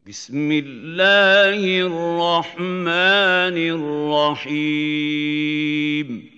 بسم الله الرحمن الرحيم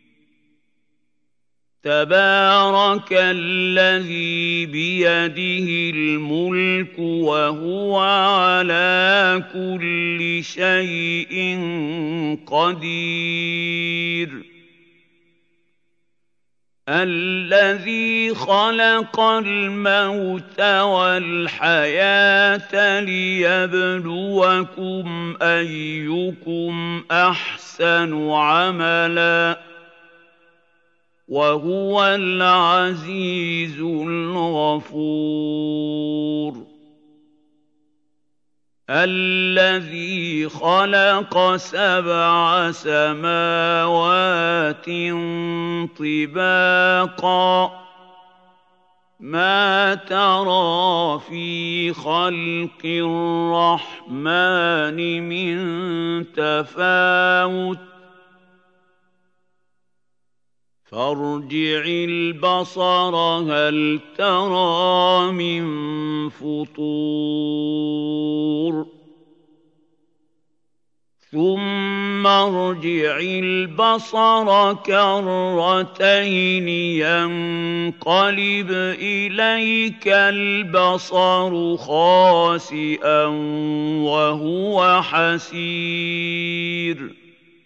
تبارك الذي بيده الملك وهو على كل شيء قدير الذي خلق الموت والحياة ليبلوكم أيكم أحسن عملا وهو العزيز الغفور الذي خلق 7 سماوات طباقا ما ترى في خلق الرحمن من تفاوت فارجع البصر هل ترى من فطور ثم ارجع البصر كرتين ينقلب إليك البصر خاسئا وهو حسير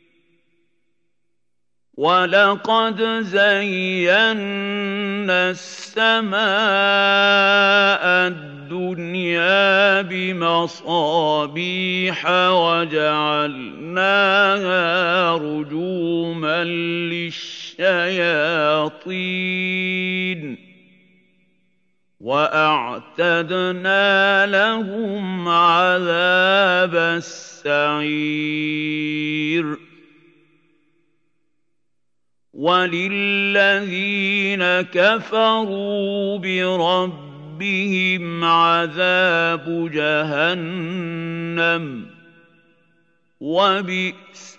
وَلَقَدْ زَيَّنَّا السَّمَاءَ الدُّنْيَا بِمَصَابِيحَ وَجَعَلْنَاهَا رُجُومًا لِّلشَّيَاطِينِ وَأَعْتَدْنَا لَهُمْ عَذَابَ السَّعِيرِ وَلِلَّذِينَ كَفَرُوا بِرَبِّهِمْ عَذَابُ جَهَنَّمَ وَبِئْسَ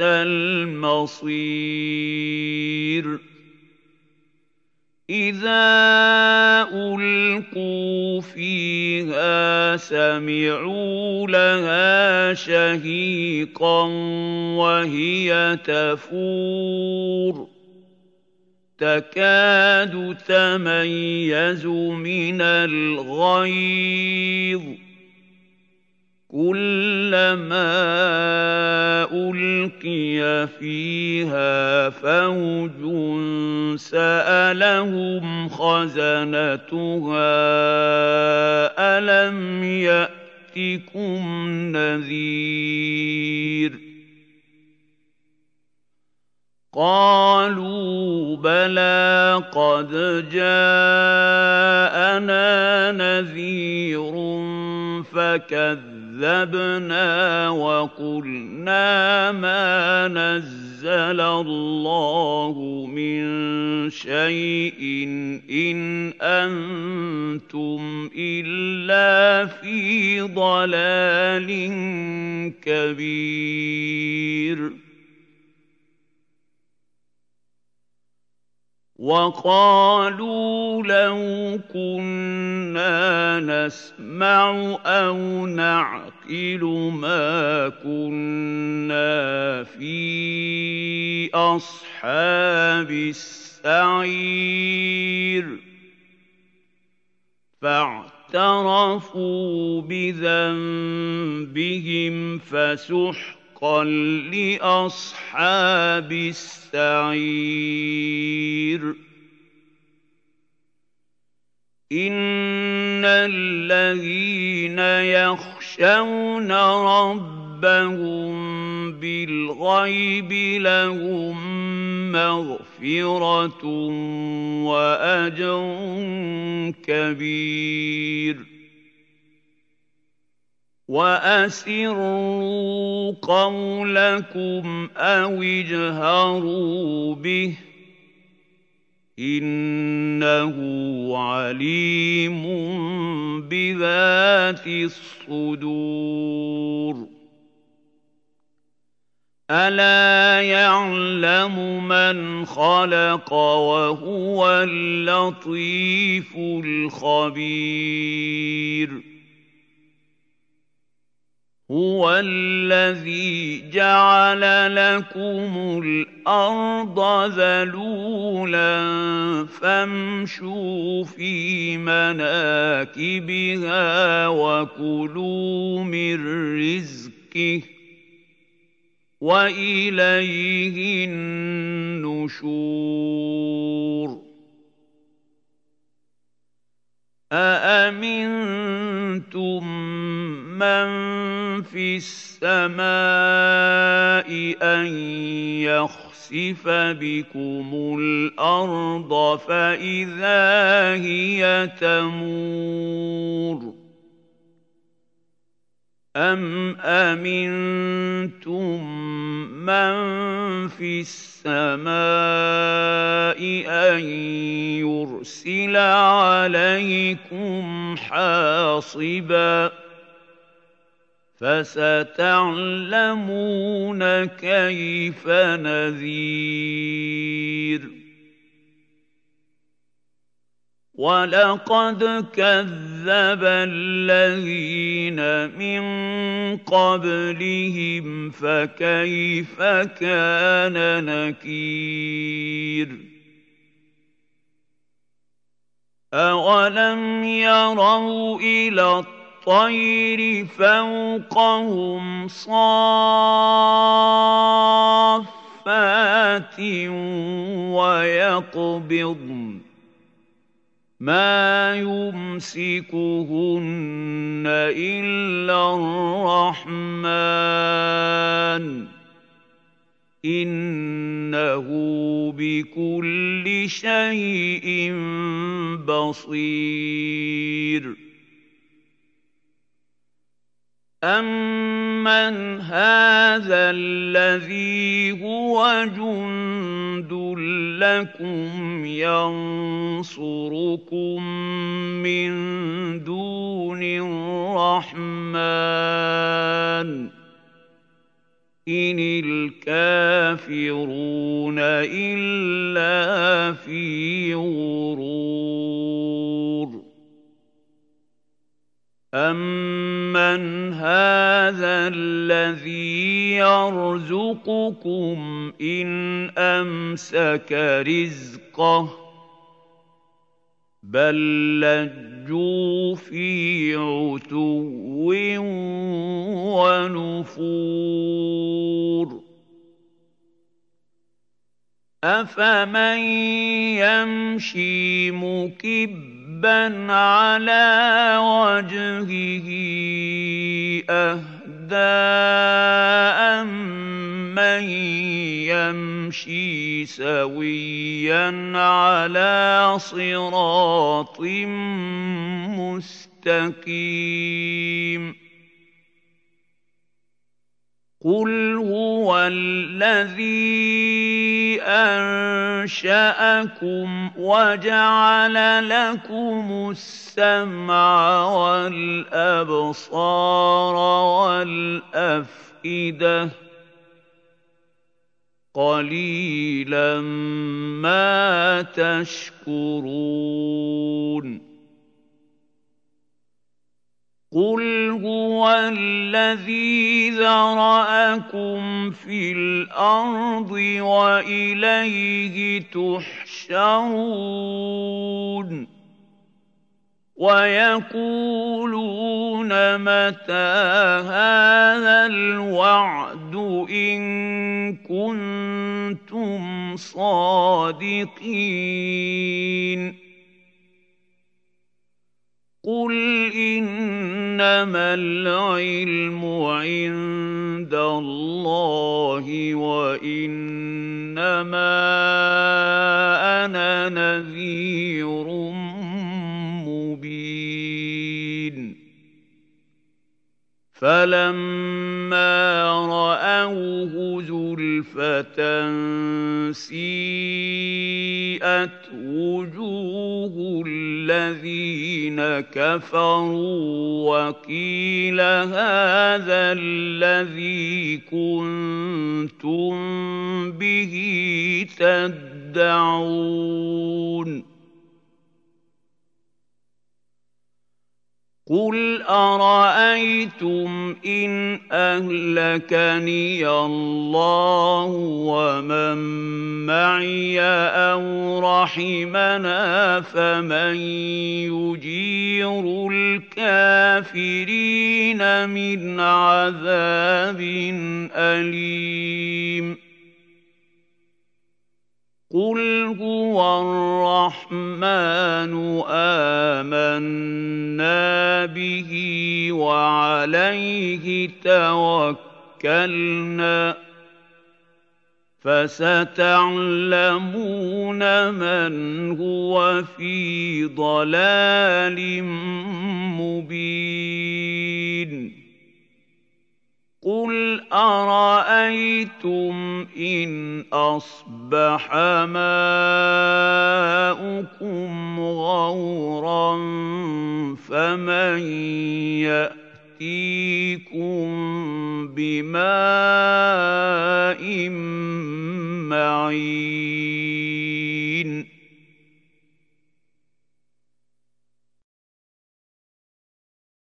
الْمَصِيرُ إِذَا أُلْقُوا فِيهَا سَمِعُوا لَهَا شَهِيقًا وَهِيَ تَفُورُ تكاد تميز من الغيظ كلما ألقي فيها فوج سألهم خزنتها ألم يأتكم نذير قالوا بلى قد جاءنا نذير فكذبنا وقلنا ما نزل الله من شيء إن أنتم إلا في ضلال كبير وَقَالُوا لَوْ كُنَّا نَسْمَعُ أَوْ نَعْقِلُ مَا كُنَّا فِي أَصْحَابِ السَّعِيرِ فَاعْتَرَفُوا بِذَنبِهِمْ فَسُحْقًا لِّأَصْحَابِ السَّعِيرِ إِنَّ الَّذِينَ يَخْشَوْنَ رَبَّهُم بِالْغَيْبِ لَهُم مَّغْفِرَةٌ وَأَجْرٌ كَبِيرٌ وَأَسِرُّوا قَوْلَكُمْ أَوِ اجْهَرُوا بِهِ إِنَّهُ عَلِيمٌ بِذَاتِ الصُّدُورِ أَلَا يَعْلَمُ مَنْ خَلَقَ وَهُوَ اللَّطِيفُ الْخَبِيرُ هُوَ الَّذِي جَعَلَ لَكُمُ الْأَرْضَ ذَلُولًا فَامْشُوا فِي مَنَاكِبِهَا وَكُلُوا مِن رِّزْقِهِ ۖ وَإِلَيْهِ النُّشُورُ أَأَمِنتُم مَّن فِي السَّمَاءِ أَن يَخْسِفَ بِكُمُ الْأَرْضَ فَإِذَا هِيَ تَمُورُ أَمْ أَمِنتُم مَّن فِي السَّمَاءِ أَن يُرْسِلَ عَلَيْكُمْ حَاصِبًا ۖ فَسَتَعْلَمُونَ كَيْفَ نَذِيرِ وَلَقَدْ كَذَّبَ الَّذِينَ مِن قَبْلِهِمْ فَكَيْفَ كَانَ نَكِيرِ أَوَلَمْ يَرَوْا إِلَى الطَّيْرِ فَوْقَهُمْ صَافَّاتٍ وَيَقْبِضْنَ مَا يُمْسِكُهُنَّ إِلَّا الرَّحْمَٰنُ ۚ إِنَّهُ بِكُلِّ شَيْءٍ بَصِيرٌ أَمَّنْ هَٰذَا الَّذِي هُوَ جُندٌ لَّكُمْ يَنصُرُكُم مِّن دُونِ الرَّحْمَٰنِ ۚ إِنِ الْكَافِرُونَ إِلَّا فِي غُرُورٍ أَمَّنْ هَٰذَا الَّذِي يَرْزُقُكُمْ إِنْ أَمْسَكَ رِزْقَهُ ۚ بَل لَّجُّوا فِي عُتُوٍّ وَنُفُورٍ أَفَمَن يَمْشِي مُكِبًّا عَلَىٰ وَجْهِهِ أَهْدَىٰ أَمَّن يَمْشِي سَوِيًّا عَلَىٰ صِرَاطٍ مُّسْتَقِيمٍ قُلْ هُوَ الَّذِي أَنشَأَكُمْ وَجَعَلَ لَكُمُ السَّمْعَ وَالْأَبْصَارَ وَالْأَفْئِدَةَ ۚ قَلِيلًا مَّا تَشْكُرُونَ قُلْ هُوَ الَّذِي ذَرَأَكُمْ فِي الْأَرْضِ وَإِلَيْهِ تُحْشَرُونَ وَيَقُولُونَ مَتَىٰ هَٰذَا الْوَعْدُ إِن كُنتُمْ صَادِقِينَ قُلْ إِنَّمَا الْعِلْمُ عِندَ اللَّهِ وَإِنَّمَا أَنَا نَذِيرٌ مُّبِينٌ فَلَمَّا رَأَوْهُ زُلْفَةً سِيئَتْ وُجُوهُ الَّذِينَ كَفَرُوا وَقِيلَ هَٰذَا الَّذِي كُنتُم بِهِ تَدَّعُونَ قُلْ أَرَأَيْتُمْ إِنْ أَهْلَكَنِيَ اللَّهُ وَمَن مَّعِيَ أَوْ رَحِمَنَا فَمَن يُجِيرُ الْكَافِرِينَ مِنْ عَذَابٍ أَلِيمٍ قُلْ هُوَ الرَّحْمَٰنُ آمَنَّا بِهِ وَعَلَيْهِ تَوَكَّلْنَا ۖ فَسَتَعْلَمُونَ مَنْ هُوَ فِي ضَلَالٍ مُّبِينٍ قُلْ أَرَأَيْتُمْ إِنْ أَصْبَحَ مَاؤُكُمْ غَوْرًا فَمَن يَأْتِيكُم بِمَاءٍ مَّعِينٍ